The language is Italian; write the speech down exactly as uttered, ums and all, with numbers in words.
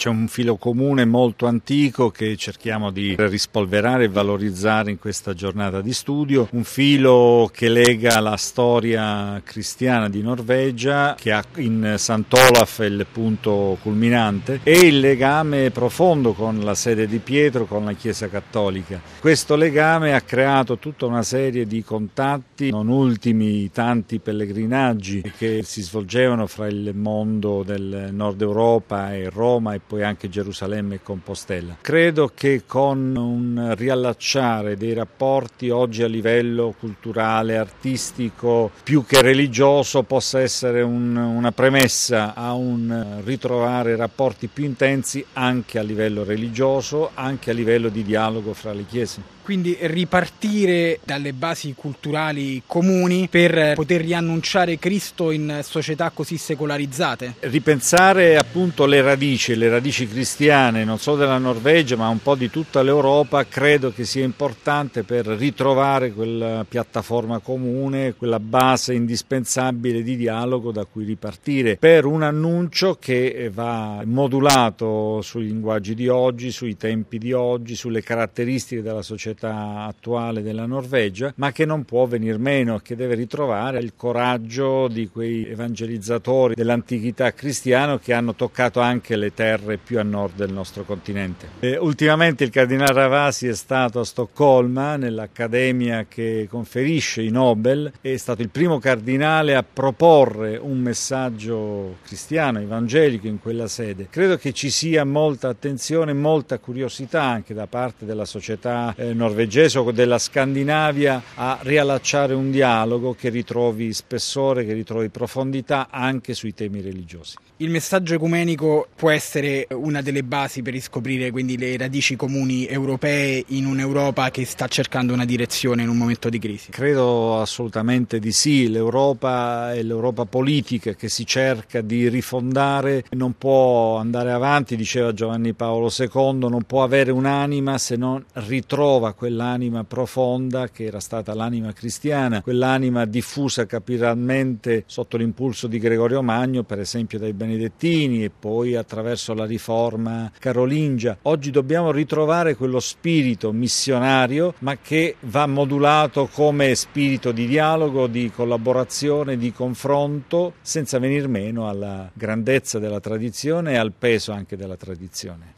C'è un filo comune molto antico che cerchiamo di rispolverare e valorizzare in questa giornata di studio, un filo che lega la storia cristiana di Norvegia, che ha in Sant'Olaf il punto culminante, e il legame profondo con la sede di Pietro, con la Chiesa Cattolica. Questo legame ha creato tutta una serie di contatti, non ultimi i tanti pellegrinaggi che si svolgevano fra il mondo del nord Europa e Roma e poi anche Gerusalemme e Compostela. Credo che con un riallacciare dei rapporti oggi a livello culturale, artistico, più che religioso, possa essere un, una premessa a un ritrovare rapporti più intensi anche a livello religioso, anche a livello di dialogo fra le chiese. Quindi ripartire dalle basi culturali comuni per poter riannunciare Cristo in società così secolarizzate. Ripensare appunto le radici, le radici cristiane, non solo della Norvegia ma un po' di tutta l'Europa, credo che sia importante per ritrovare quella piattaforma comune, quella base indispensabile di dialogo da cui ripartire per un annuncio che va modulato sui linguaggi di oggi, sui tempi di oggi, sulle caratteristiche della società attuale della Norvegia, ma che non può venir meno, che deve ritrovare il coraggio di quei evangelizzatori dell'antichità cristiana che hanno toccato anche le terre più a nord del nostro continente. E ultimamente il cardinale Ravasi è stato a Stoccolma nell'accademia che conferisce i Nobel, è stato il primo cardinale a proporre un messaggio cristiano, evangelico in quella sede. Credo che ci sia molta attenzione, molta curiosità anche da parte della società eh, norvegese o della Scandinavia a riallacciare un dialogo che ritrovi spessore, che ritrovi profondità anche sui temi religiosi. Il messaggio ecumenico può essere una delle basi per riscoprire quindi le radici comuni europee in un'Europa che sta cercando una direzione in un momento di crisi. Credo assolutamente di sì. L'Europa è l'Europa politica che si cerca di rifondare, non può andare avanti, diceva Giovanni Paolo secondo, non può avere un'anima se non ritrova quell'anima profonda che era stata l'anima cristiana, quell'anima diffusa capillarmente sotto l'impulso di Gregorio Magno, per esempio dai Benedettini e poi attraverso la riforma carolingia. Oggi dobbiamo ritrovare quello spirito missionario, ma che va modulato come spirito di dialogo, di collaborazione, di confronto, senza venir meno alla grandezza della tradizione e al peso anche della tradizione.